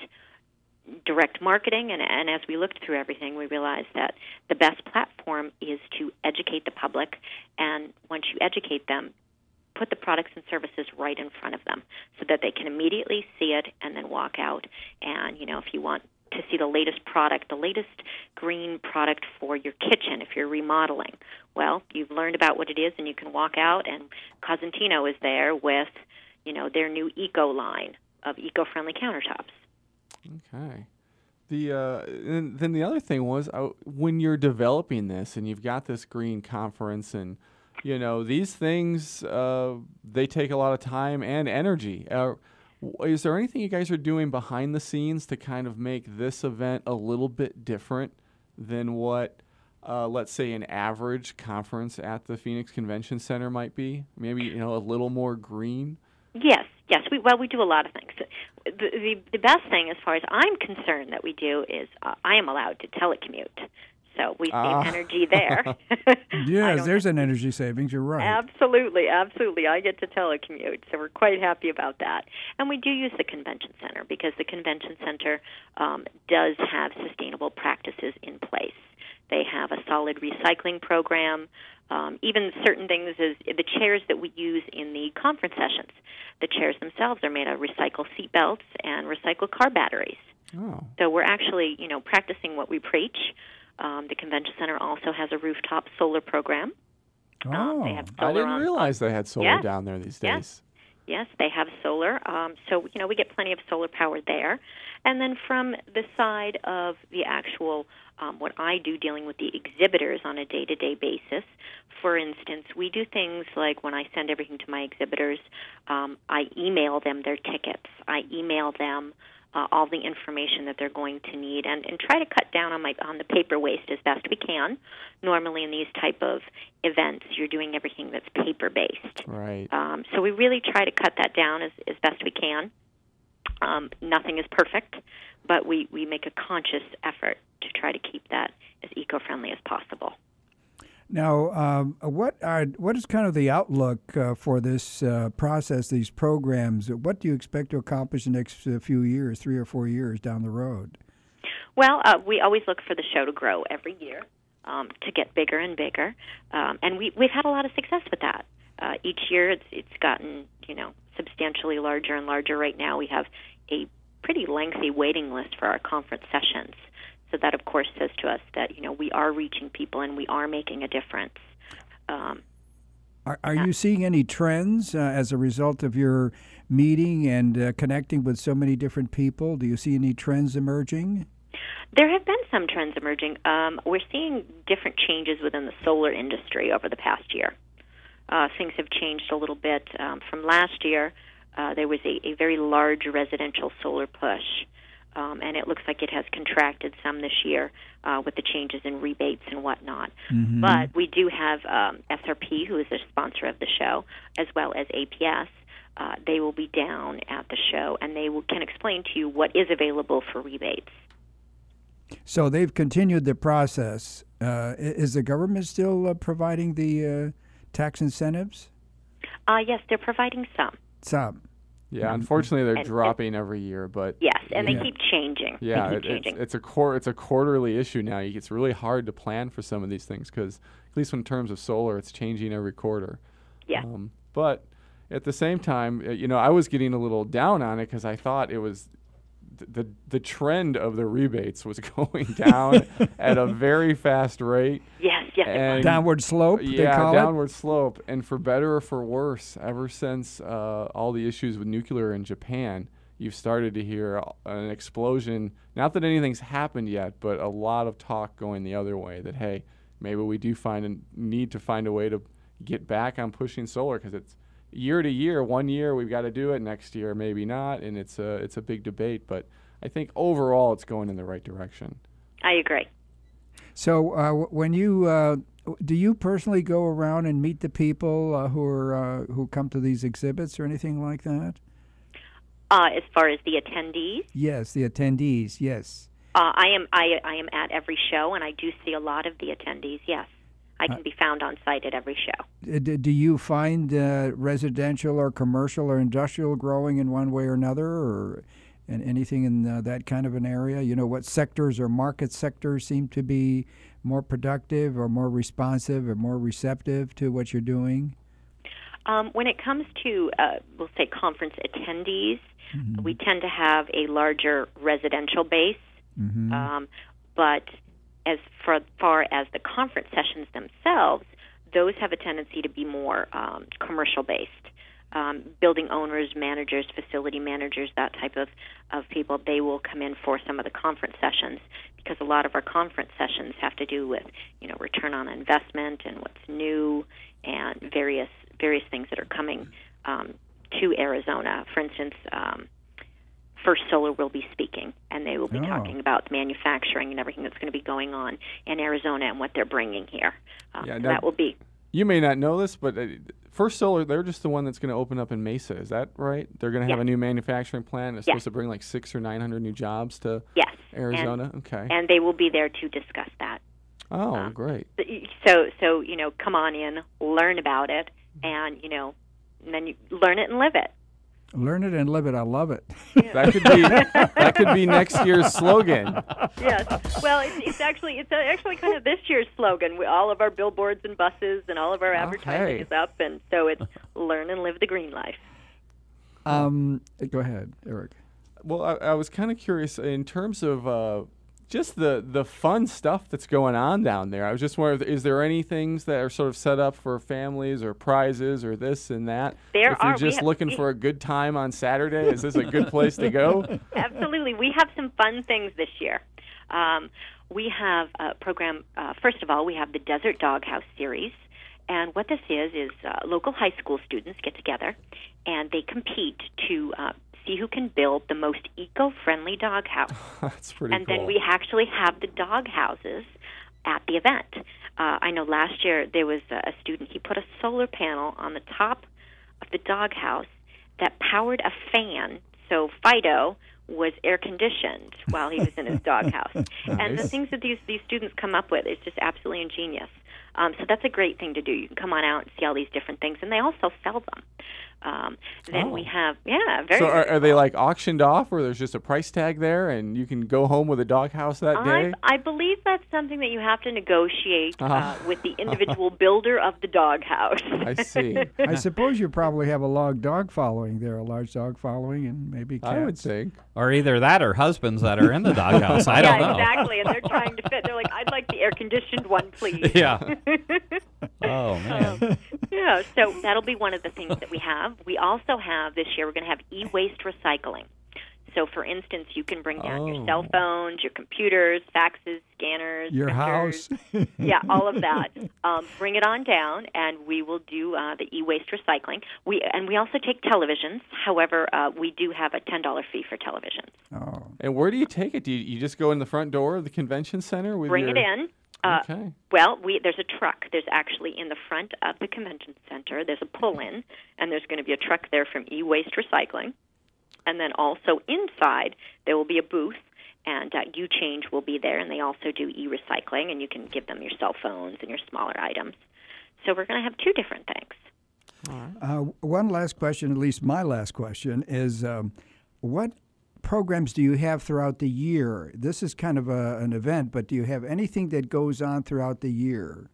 direct marketing? And, and as we looked through everything, we realized that the best platform is to educate the public. And once you educate them, put the products and services right in front of them so that they can immediately see it and then walk out. And, you know, if you want to see the latest product, the latest green product for your kitchen, if you're remodeling, well, you've learned about what it is and you can walk out, and Cosentino is there with, you know, their new eco line of eco-friendly countertops.
Okay. The uh, and then the other thing was uh, when you're developing this and you've got this green conference, and you know these things, uh, they take a lot of time and energy. Uh, is there anything you guys are doing behind the scenes to kind of make this event a little bit different than what, uh, let's say, an average conference at the Phoenix Convention Center might be? Maybe, you know, a little more green?
Yes, yes. We, well, we do a lot of things. The, the, the best thing, as far as I'm concerned, that we do is uh, I am allowed to telecommute. So we save
Ah.
energy there.
Yes, there's an energy savings. You're right.
Absolutely, absolutely. I get to telecommute, so we're quite happy about that. And we do use the convention center because the convention center um, does have sustainable practices in place. They have a solid recycling program. Um, even certain things as the chairs that we use in the conference sessions. The chairs themselves are made of recycled seat belts and recycled car batteries.
Oh.
So we're actually, you know, practicing what we preach. Um, the convention center also has a rooftop solar program.
Oh,
um, they have solar
I didn't
on
realize they had solar
Yes.
down there these days.
Yes. Yes, they have solar. Um, so, you know, we get plenty of solar power there. And then from the side of the actual, um, what I do dealing with the exhibitors on a day-to-day basis, for instance, we do things like when I send everything to my exhibitors, um, I email them their tickets. I email them uh, all the information that they're going to need, and, and try to cut down on my on the paper waste as best we can. Normally in these type of events, you're doing everything that's paper-based.
Right.
Um, so we really try to cut that down as, as best we can. Um, nothing is perfect, but we, we make a conscious effort to try to keep that as eco-friendly as possible.
Now, um, what are what is kind of the outlook uh, for this uh, process, these programs? What do you expect to accomplish in the next uh, few years, three or four years down the road?
Well, uh, we always look for the show to grow every year, um, to get bigger and bigger, um, and we, we've had a lot of success with that. Uh, each year, it's it's gotten you know substantially larger and larger. Right now, we have a pretty lengthy waiting list for our conference sessions. So that, of course, says to us that, you know, we are reaching people and we are making a difference. Um,
are are you seeing any trends uh, as a result of your meeting and uh, connecting with so many different people? Do you see any trends emerging?
There have been some trends emerging. Um, we're seeing different changes within the solar industry over the past year. Uh, things have changed a little bit. Um, from last year, uh, there was a, a very large residential solar push. Um, and it looks like it has contracted some this year uh, with the changes in rebates and whatnot.
Mm-hmm.
But we do have um, S R P, who is the sponsor of the show, as well as A P S. Uh, they will be down at the show, and they will, can explain to you what is available for rebates.
So they've continued the process. Uh, is the government still uh, providing the uh, tax incentives?
Uh, yes, they're providing some.
Some.
Yeah, unfortunately, they're
And-
dropping every year, but
Yes, and
yeah.
they keep changing.
Yeah,
they
it,
keep changing.
it's it's a quar- it's a quarterly issue now. It's really hard to plan for some of these things because, at least in terms of solar, it's changing every quarter.
Yeah.
Um, but at the same time, uh, you know, I was getting a little down on it because I thought it was th- the the trend of the rebates was going down at a very fast rate.
Yes, yes, it
And
was.
Downward slope, they
Yeah,
call it?
downward slope. And for better or for worse, ever since uh, all the issues with nuclear in Japan, you've started to hear an explosion. Not that anything's happened yet, but a lot of talk going the other way that, hey, maybe we do find a need to find a way to get back on pushing solar because it's year to year. One year we've got to do it, next year maybe not, and it's a, it's a big debate. But I think overall it's going in the right direction.
I agree.
So uh, w- when you uh, do you personally go around and meet the people uh, who are uh, who come to these exhibits or anything like that?
Uh, as far as the attendees,
Yes, the attendees. Yes.
uh, I am I, I am at every show, and I do see a lot of the attendees. Yes, I can be found on site at every show.
D- d- do you find uh, residential or commercial or industrial growing in one way or another, or and anything in uh, that kind of an area? You know, what sectors or market sectors seem to be more productive or more responsive or more receptive to what you're doing?
Um, when it comes to, uh, we'll say, conference attendees,
Mm-hmm.
we tend to have a larger residential base.
Mm-hmm.
Um, but as far, far as the conference sessions themselves, those have a tendency to be more um, commercial-based. Um, building owners, managers, facility managers, that type of, of people, they will come in for some of the conference sessions because a lot of our conference sessions have to do with, you know, return on investment and what's new and various various things that are coming um, to Arizona. For instance, um, First Solar will be speaking, and they will be
Oh.
talking about manufacturing and everything that's going to be going on in Arizona and what they're bringing here. Um,
Yeah,
so
now-
that will be.
You may not know this, but uh, First Solar, they're just the one that's going to open up in Mesa. Is that right? They're going to have
Yes.
a new manufacturing plant. It's
Yes.
supposed to bring like six or nine hundred new jobs to
Yes.
Arizona.
And,
okay.
and they will be there to discuss that.
oh,
um,
great.
So, so you know, come on in, learn about it, and you know, and then you learn it and live it.
Learn it and live it. I love it.
That could be that could be next year's slogan.
Yes. Well, it's, it's actually it's actually kind of this year's slogan. We, all of our billboards and buses and all of our advertising
Okay.
is up, and so it's learn and live the green life.
Um, go ahead, Eric.
Well, I, I was kind of curious in terms of uh, just the the fun stuff that's going on down there. I was just wondering, is there any things that are sort of set up for families or prizes or this and that?
There
if you're
are. We
just
have-
looking
we-
for a good time on Saturday, is this a good place to go?
Absolutely. We have some fun things this year. Um, we have a program, uh, first of all, we have the Desert Doghouse series. And what this is, is uh, local high school students get together and they compete to uh, see who can build the most eco-friendly doghouse.
That's pretty
and
cool.
then we actually have the dog houses at the event. Uh, I know last year there was a, a student, he put a solar panel on the top of the doghouse that powered a fan, so Fido was air-conditioned while he was in his doghouse. And the
Nice.
things that these, these students come up with is just absolutely ingenious. Um, so that's a great thing to do. You can come on out and see all these different things, and they also sell them. Um, then
Oh.
we have, yeah, very
So are, are they like auctioned off, or there's just a price tag there, and you can go home with a doghouse that day?
I, I believe that's something that you have to negotiate uh,
Uh-huh.
with the individual builder of the doghouse.
I see.
I suppose you probably have a large dog following there, a large dog following, and maybe cats.
I would think.
Or either that or husbands that are in the doghouse. I don't
yeah,
know.
exactly. And they're trying to fit. They're like, I'd like the air-conditioned one, please.
Yeah. Oh, man.
Yeah, so that'll be one of the things that we have. We also have this year, we're going to have e-waste recycling. So, for instance, you can bring down your cell
Oh.
phones, your computers, faxes, scanners,
Your
printers.
house.
Yeah, all of that. Um, bring it on down, and we will do uh, the e-waste recycling. We and we also take televisions. However, uh, we do have a ten dollar fee for televisions.
Oh.
And where do you take it? Do you, you just go in the front door of the convention center with
Bring
your...
it in. Uh,
Okay.
Well, we there's a truck. There's actually in the front of the convention center. There's a pull-in, and there's going to be a truck there from e-waste recycling. And then also inside there will be a booth, and uh, U-Change will be there, and they also do e-recycling, and you can give them your cell phones and your smaller items. So we're going to have two different things.
Uh, one last question, at least my last question, is um, what programs do you have throughout the year? This is kind of a, an event, but do you have anything that goes on throughout the year?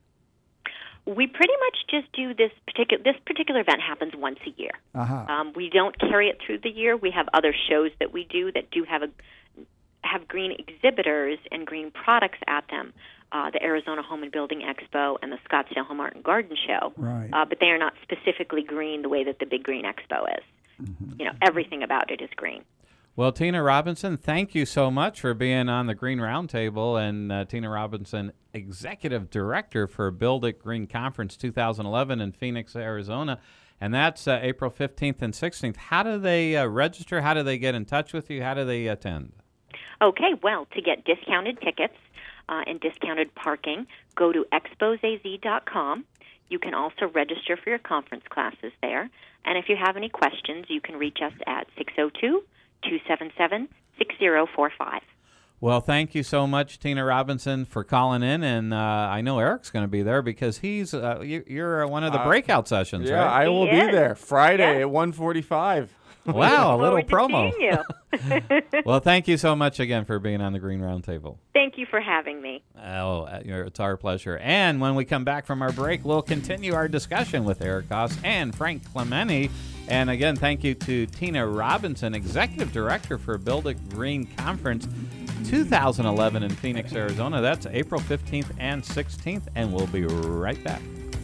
We pretty much just do this particular. This particular event happens once a year.
Uh-huh.
Um, we don't carry it through the year. We have other shows that we do that do have a have green exhibitors and green products at them. Uh, the Arizona Home and Building Expo and the Scottsdale Home Art and Garden Show.
Right.
Uh, but they are not specifically green the way that the Big Green Expo is. You know, everything about it is green.
Well, Tina Robinson, thank you so much for being on the Green Roundtable. And uh, Tina Robinson, Executive Director for Build It Green Conference two thousand eleven in Phoenix, Arizona. And that's uh, April fifteenth and sixteenth. How do they uh, register? How do they get in touch with you? How do they attend?
Okay, well, to get discounted tickets uh, and discounted parking, go to expos a z dot com. You can also register for your conference classes there. And if you have any questions, you can reach us at six oh two, two seven seven, six oh four five.
Well, thank you so much, Tina Robinson, for calling in. And uh, I know Eric's going to be there because he's uh, you, you're one of the
Uh,
breakout sessions,
Yeah,
right?
I will
He
be
is.
there Friday
Yeah.
at one forty-five.
Wow, a little
Look
promo.
forward to seeing you.
Well, thank you so much again for being on the Green Roundtable.
Thank you for having me.
Oh, uh, it's our pleasure. And when we come back from our break, we'll continue our discussion with Eric Haas and Frank Clementi. And again, thank you to Tina Robinson, Executive Director for Build It Green Conference two thousand eleven in Phoenix, Arizona. That's April fifteenth and sixteenth, and we'll be right back.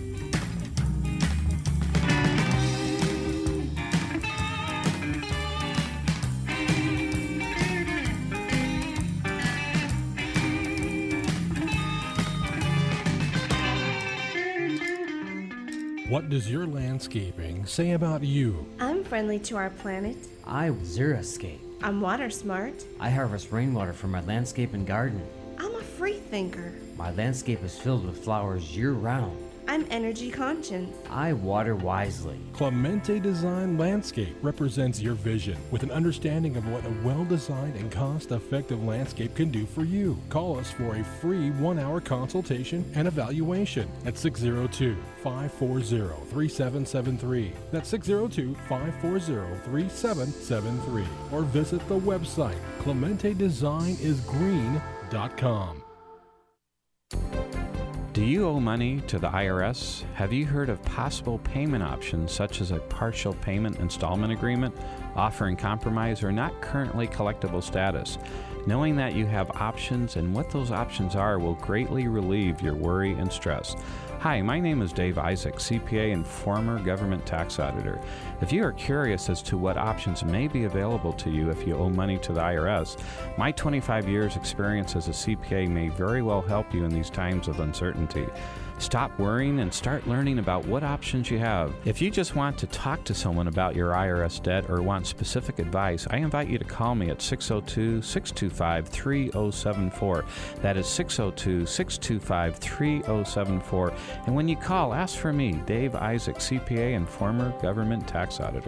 What does your landscaping say about you?
I'm friendly to our planet.
I Xeriscape.
I'm water smart.
I harvest rainwater for my landscape and garden.
I'm a free thinker.
My landscape is filled with flowers year-round.
I'm energy conscious.
I water wisely.
Clemente Design Landscape represents your vision with an understanding of what a well-designed and cost-effective landscape can do for you. Call us for a free one-hour consultation and evaluation at six oh two, five four oh, three seven seven three. That's six oh two, five four oh, three seven seven three. Or visit the website clemente design is green dot com.
Do you owe money to the I R S? Have you heard of possible payment options such as a partial payment installment agreement? offering compromise or not currently collectible status. Knowing that you have options and what those options are will greatly relieve your worry and stress. Hi, my name is Dave Isaac, C P A and former government tax auditor. If you are curious as to what options may be available to you if you owe money to the I R S, my twenty-five years experience as a C P A may very well help you in these times of uncertainty. Stop worrying and start learning about what options you have. If you just want to talk to someone about your I R S debt or want specific advice, I invite you to call me at six oh two, six two five, three oh seven four. That is six oh two, six two five, three oh seven four. And when you call, ask for me, Dave Isaac, C P A and former government tax auditor.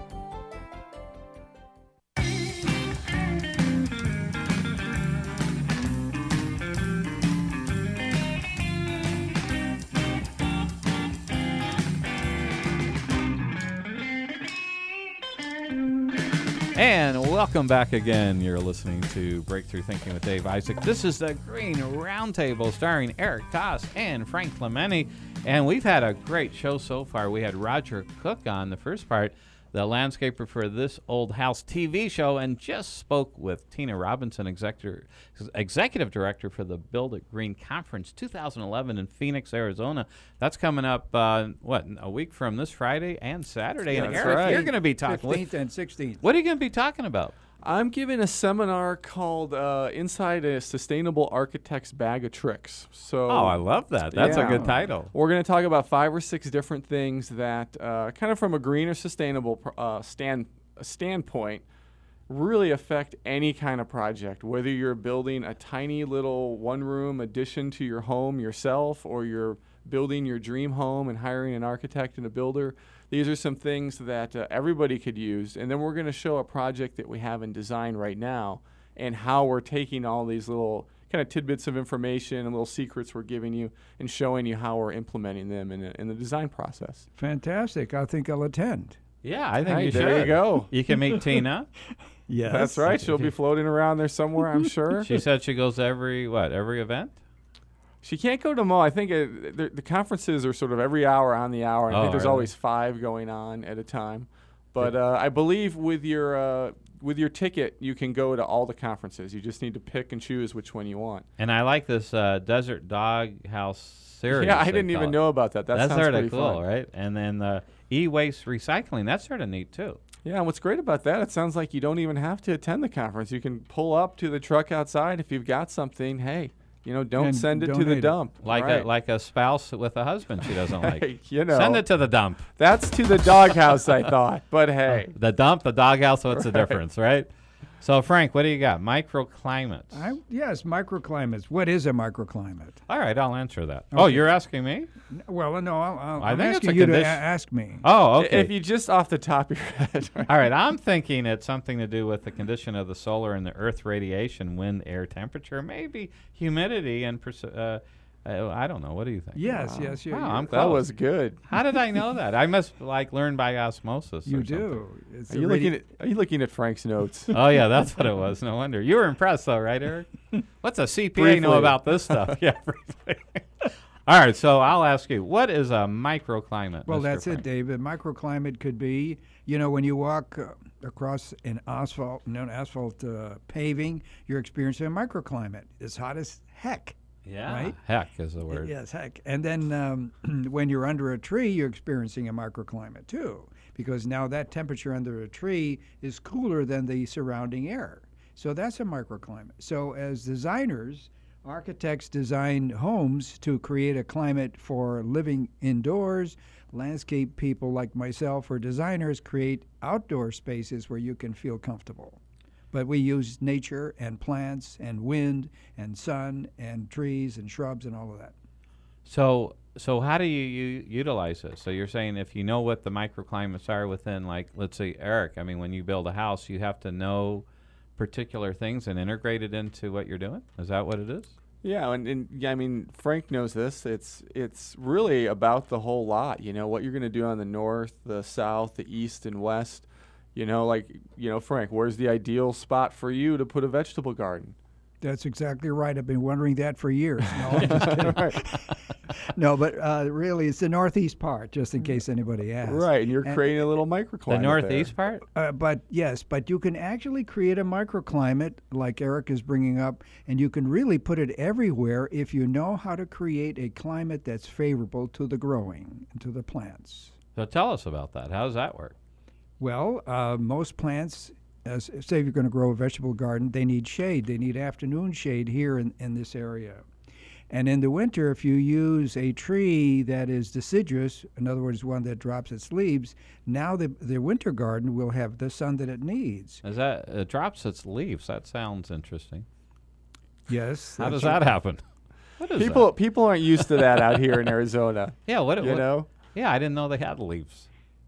And welcome back again. You're listening to Breakthrough Thinking with Dave Isaac. This is the Green Roundtable starring Eric Toss and Frank Clementi. And we've had a great show so far. We had Roger Cook on the first part, the landscaper for This Old House T V show, and just spoke with Tina Robinson, executive, executive director for the Build It Green Conference two thousand eleven in Phoenix, Arizona. That's coming up, uh, what, a week from this Friday and Saturday.
Yeah,
and
that's
Eric,
right.
you're going to be talking.
fifteenth and sixteenth.
What are you going to be talking about?
I'm giving a seminar called uh, Inside a Sustainable Architect's Bag of Tricks. So,
Oh, I love that. That's
yeah.
a good title.
We're going to talk about five or six different things that, uh, kind of from a green or sustainable pr- uh, stand standpoint, really affect any kind of project. Whether you're building a tiny little one-room addition to your home yourself, or you're building your dream home and hiring an architect and a builder. These are some things that uh, everybody could use. And then we're going to show a project that we have in design right now and how we're taking all these little kind of tidbits of information and little secrets we're giving you and showing you how we're implementing them in, a, in the design process.
Fantastic. I think I'll attend.
Yeah, I think
Hey,
you should.
there you go.
You can meet Tina.
Yes.
That's right. She'll be floating around there somewhere, I'm sure.
She said she goes to every, what, every event?
She can't go to them all. I think it, the, the conferences are sort of every hour on the hour. I
Oh,
think there's
really?
always five going on at a time. But uh, I believe with your uh, with your ticket, you can go to all the conferences. You just need to pick and choose which one you want.
And I like this uh, Desert Dog House series.
Yeah, I
they
didn't
call
even
it.
know about that. That
That's
sounds
sort
pretty
of cool,
fun.
right? And then the e-waste recycling, that's sort of neat, too.
Yeah, and what's great about that, it sounds like you don't even have to attend the conference. You can pull up to the truck outside. If you've got something, hey, you know, don't
And
send it to
donate
the
it.
dump.
Like
Right.
a like a spouse with a husband she doesn't like.
Hey, you know.
Send it to the dump.
That's to the doghouse, I thought. But hey.
The dump, the doghouse, what's the
Right.
difference, right? So, Frank, what do you got? Microclimates.
I, yes, microclimates. What is a microclimate?
All right, I'll answer that. Oh,
Okay.
you're asking me?
N- Well, no, I'll, I'll,
I
I'm
think it's
asking
a
you to a-
condition-
ask me.
Oh, okay.
If you just off the top of your head.
All right, I'm thinking it's something to do with the condition of the solar and the earth radiation, wind, air temperature, maybe humidity and pers- uh, uh, I don't know. What do you think?
Yes, yes, you.
Wow,
you-
I'm
That
close.
was good.
How did I know that? I must like learn by osmosis.
You
or
do. It's
Are
the
you
radi-
looking at Are you looking at Frank's notes?
something. Oh yeah, that's what it was. No wonder you were impressed, though, right, Eric? What's a C P A know
Briefly.
about this stuff? Yeah, briefly. All right, so I'll ask you, what is a microclimate?
Well,
Mister
that's
Frank?
it, David. Microclimate could be, you know, when you walk uh, across an asphalt, no, asphalt uh, paving, you're experiencing a microclimate. It's hot as heck.
Yeah,
right?
heck is the word.
Yes, heck. And then um, when you're under a tree, you're experiencing a microclimate too, because now that temperature under a tree is cooler than the surrounding air. So that's a microclimate. So as designers, architects design homes to create a climate for living indoors. Landscape people like myself or designers create outdoor spaces where you can feel comfortable. But we use nature and plants and wind and sun and trees and shrubs and all of that.
So, so how do you, you utilize this? So you're saying if you know what the microclimates are within, like, let's say, Eric, I mean, when you build a house, you have to know particular things and integrate it into what you're doing? Is that what it is?
Yeah, and, and yeah, I mean, Frank knows this. It's it's really about the whole lot. You know, what you're going to do on the north, the south, the east, and west. You know, like, you know, Frank, where's the ideal spot for you to put a vegetable garden?
That's exactly right. I've been wondering that for years. No, I'm just kidding.
Right.
No, but uh, really, it's the northeast part, just in case anybody asks.
Right, and you're
And-
creating a little microclimate
The northeast
there.
part?
Uh, but yes, but you can actually create a microclimate like Eric is bringing up, and you can really put it everywhere if you know how to create a climate that's favorable to the growing and to the plants.
So tell us about that. How does that work?
Well, uh, most plants, as, say if you're going to grow a vegetable garden, they need shade. They need afternoon shade here in, in this area. And in the winter, if you use a tree that is deciduous, in other words, one that drops its leaves, now the, the winter garden will have the sun that it needs.
Is that it drops its leaves? That sounds interesting.
Yes.
How
that's
does that happen? What is
People
that?
people aren't used to that out here in Arizona.
Yeah, what
you
what-
know?
Yeah, I didn't know they had leaves.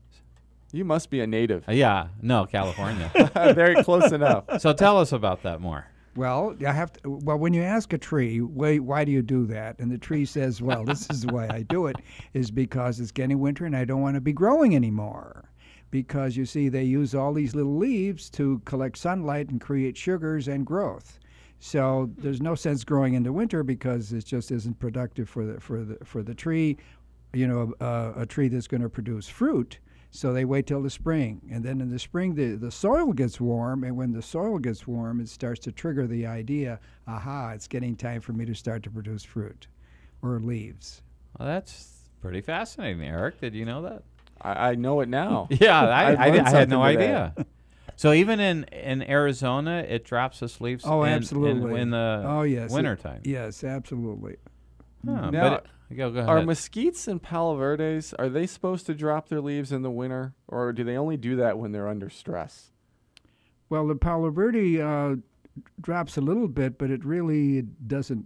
You must be a native.
Uh, yeah, no, California.
Very close enough.
So tell us about that more.
Well, I have to, well, when you ask a tree, why, why do you do that? And the tree says, well, this is why I do it, is because it's getting winter and I don't want to be growing anymore. Because you see, they use all these little leaves to collect sunlight and create sugars and growth. So there's no sense growing in the winter because it just isn't productive for the for the for the tree. You know, uh, a tree that's going to produce fruit. So they wait till the spring, and then in the spring the, the soil gets warm, and when the soil gets warm, it starts to trigger the idea, aha, it's getting time for me to start to produce fruit or leaves.
Well, that's pretty fascinating, Eric. Did you know that?
I, I know it now.
Yeah, I,
I've
I,
learned
I had no
something today.
idea. So even in, in Arizona, it drops its leaves
Oh,
in,
absolutely.
in, in the
oh, yes. it-
wintertime.
Yes, absolutely.
Huh,
Now,
but it, go, go
Are
ahead.
mesquites and palo verdes, are they supposed to drop their leaves in the winter, or do they only do that when they're under stress?
Well, the Palo Verde uh, drops a little bit, but it really doesn't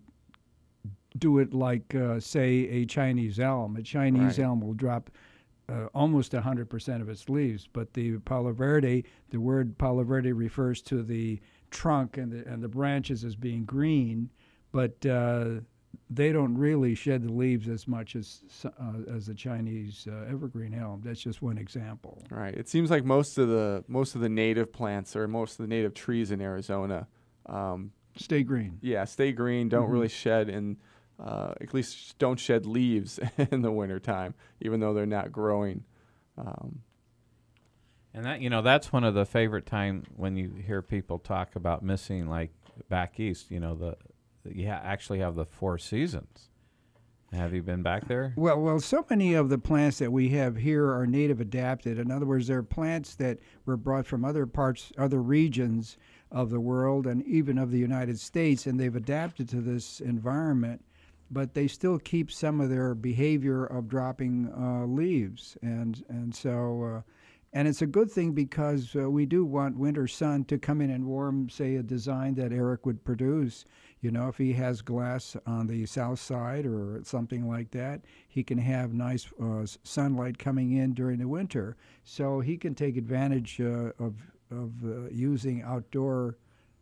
do it like, uh, say, a Chinese elm. A Chinese
Right.
elm will drop uh, almost one hundred percent of its leaves, but the Palo Verde, the word Palo Verde refers to the trunk and the, and the branches as being green, but uh, they don't really shed the leaves as much as uh, as the Chinese uh, evergreen elm. That's just one example.
Right. It seems like most of the most of the native plants or most of the native trees in Arizona, um,
Stay green.
yeah, stay green. Don't
Mhm.
really shed, and uh, at least don't shed leaves in the wintertime, even though they're not growing. Um,
And that, you know, that's one of the favorite time when you hear people talk about missing, like back east. You know, the you ha- actually have the four seasons. Have you been back there?
Well, well, so many of the plants that we have here are native adapted. In other words, they're plants that were brought from other parts, other regions of the world, and even of the United States, and they've adapted to this environment. But they still keep some of their behavior of dropping uh, leaves, and and so. Uh, And it's a good thing because uh, we do want winter sun to come in and warm, say, a design that Eric would produce. You know, if he has glass on the south side or something like that, he can have nice uh, s- sunlight coming in during the winter. So he can take advantage uh, of, of uh, using outdoor,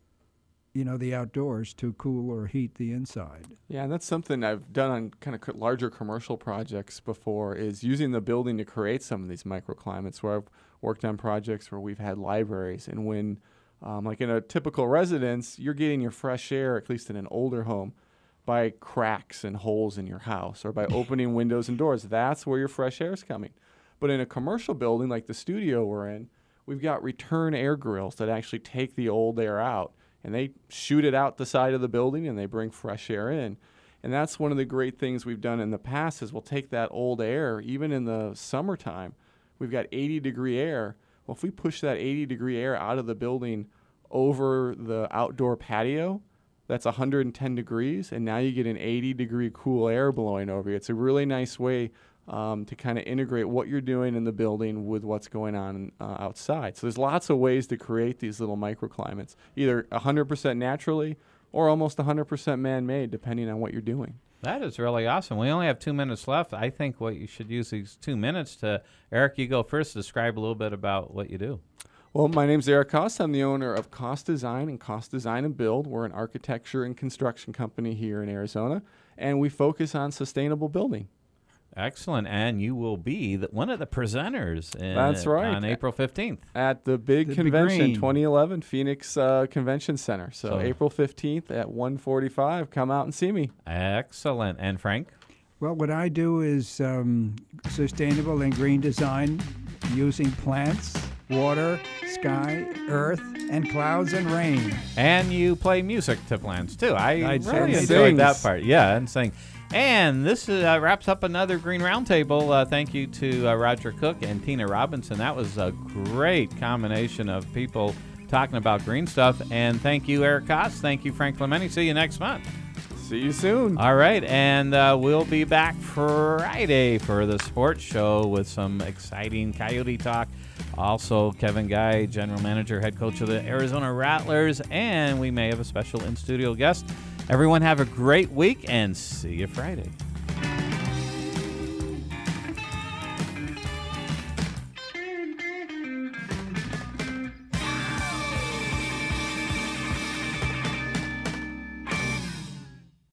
you know, the outdoors to cool or heat the inside.
Yeah, and that's something I've done on kind of co- larger commercial projects before, is using the building to create some of these microclimates, where I've worked on projects where we've had libraries, and when, um, like in a typical residence, you're getting your fresh air, at least in an older home, by cracks and holes in your house, or by opening windows and doors. That's where your fresh air is coming. But in a commercial building like the studio we're in, we've got return air grills that actually take the old air out, and they shoot it out the side of the building, and they bring fresh air in. And that's one of the great things we've done in the past, is we'll take that old air, even in the summertime. We've got eighty degree air. Well, if we push that eighty degree air out of the building over the outdoor patio, that's one hundred ten degrees, and now you get an eighty degree cool air blowing over you. It's a really nice way um, to kind of integrate what you're doing in the building with what's going on uh, outside. So there's lots of ways to create these little microclimates, either one hundred percent naturally or almost one hundred percent man-made, depending on what you're doing.
That is really awesome. We only have two minutes left. I think what you should use these two minutes to, Eric, you go first, describe a little bit about what you do.
Well, my name's Eric Kost. I'm the owner of Kost Design and Kost Design and Build. We're an architecture and construction company here in Arizona, and we focus on sustainable building.
Excellent. And you will be the, one of the presenters in,
That's right.
on April fifteenth.
At the big
The Big
convention,
Green.
twenty eleven Phoenix uh, Convention Center. So,
So-
April fifteenth at one forty-five, come out and see me.
Excellent. And Frank?
Well, what I do is um, sustainable and green design using plants, water, sky, earth, and clouds and rain.
And you play music to plants, too. I,
I
really
sings.
enjoyed that part. Yeah, and sing. And this uh, wraps up another Green Roundtable. Uh, thank you to uh, Roger Cook and Tina Robinson. That was a great combination of people talking about green stuff. And thank you, Eric Kotz. Thank you, Frank Clementi. See you next month.
See you soon.
All right, and uh, we'll be back Friday for the sports show with some exciting Coyote talk. Also, Kevin Guy, general manager, head coach of the Arizona Rattlers, and we may have a special in-studio guest. Everyone have a great week, and see you Friday.